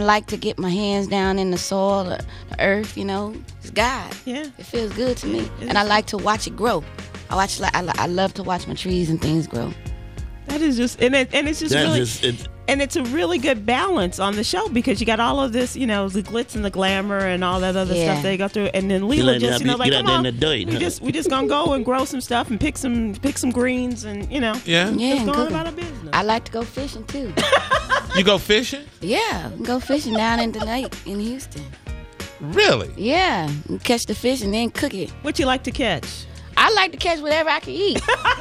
like to get my hands down in the soil, the earth. It's God. Yeah. It feels good to me, and I like to watch it grow. I love to watch my trees and things grow. That is just, and it's just really. And it's a really good balance on the show because you got all of this, the glitz and the glamour and all that other stuff they go through. And then Leela just, like, come on, we just gonna go and grow some stuff and pick some greens and, just going about our business. I like to go fishing too. You go fishing? Yeah, go fishing down in the lake in Houston. Really? Yeah, catch the fish and then cook it. What you like to catch? I like to catch whatever I can eat.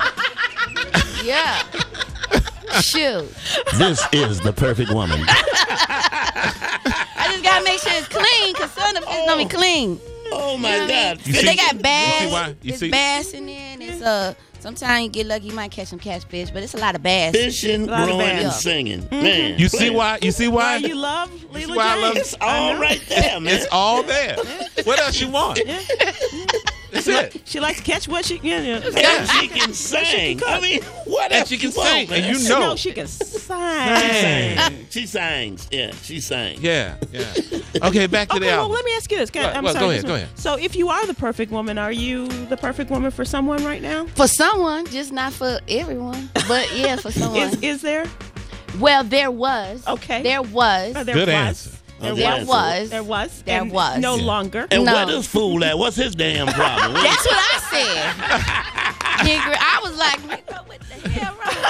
Yeah. Shoot. This is the perfect woman. I just gotta make sure it's clean, cause some of the fish don't be clean. Oh my God! They got bass. You see? Bass in there, and it's sometimes you get lucky, you might catch some catfish, but it's a lot of bass. Fishing, growing, and singing. Man, you see why? Why you love Leela James? It's all right there, man. It's all there. What else you want? That's it. She likes to catch what she can. And she can sing. I mean, what else she can you want, sing, man? and you know. No, she can sing. She sings. Yeah, she sang. Yeah. Okay, back to the album. Well, let me ask you this. Go ahead. So, if you are the perfect woman, are you the perfect woman for someone right now? For someone, just not for everyone. But yeah, for someone. Is there? Well, there was. Okay. There was. Good answer. There was. There was. No longer. And where this fool at? What's his damn problem? That's what I said. Nigga, I was like, nigga, what the hell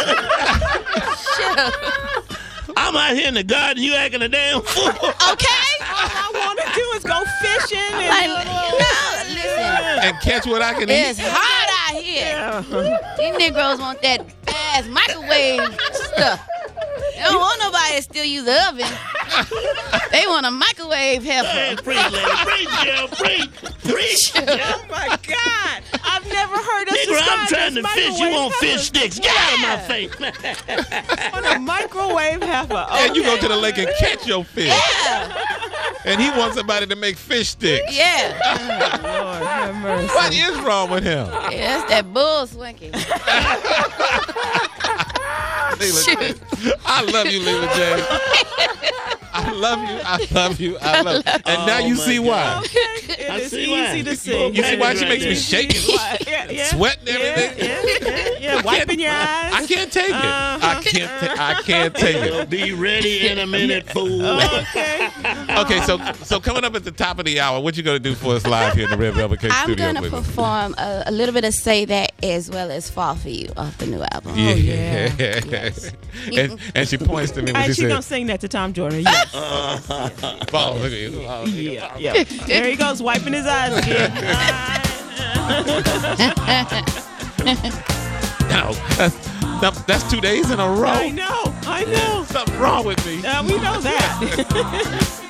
wrong? Shut up. I'm out here in the garden, you acting a damn fool. Okay? All I want to do is go fishing and listen. And catch what I can It's eat. hot out here. These Negroes want that fast microwave stuff. They don't want nobody to still use the oven. They want a microwave heifer. Hey, preach, lady. Preach. oh my God! I've never heard us Nigga, describe I'm trying this to fish. You want fish sticks? Get out of my face. on a microwave heifer. And you go to the lake and catch your fish. Yeah. And he wants somebody to make fish sticks. Yeah. Lord have mercy. What is wrong with him? Yeah, that's that bull swinking. I love you, Leela James. I love you. And now you see why. Okay. I It is see why. easy to see. You see why she makes me Right shake it? Sweat and everything. Yeah. Wiping your eyes. I can't take it. I can't take it. Be ready in a minute, fool. Okay. Okay, so coming up at the top of the hour, what you gonna do for us live here in the Red Velvet Cake I'm studio? going to perform a little bit of Say That as well as Fall For You off the new album. Yeah. Yes. And she points to me when And she she gonna says, sing that to Tom Jordan. Yes. "Fall for you." Yeah. There he goes, wiping his eyes again. No, that's 2 days in a row. I know. Something wrong with me. We know that.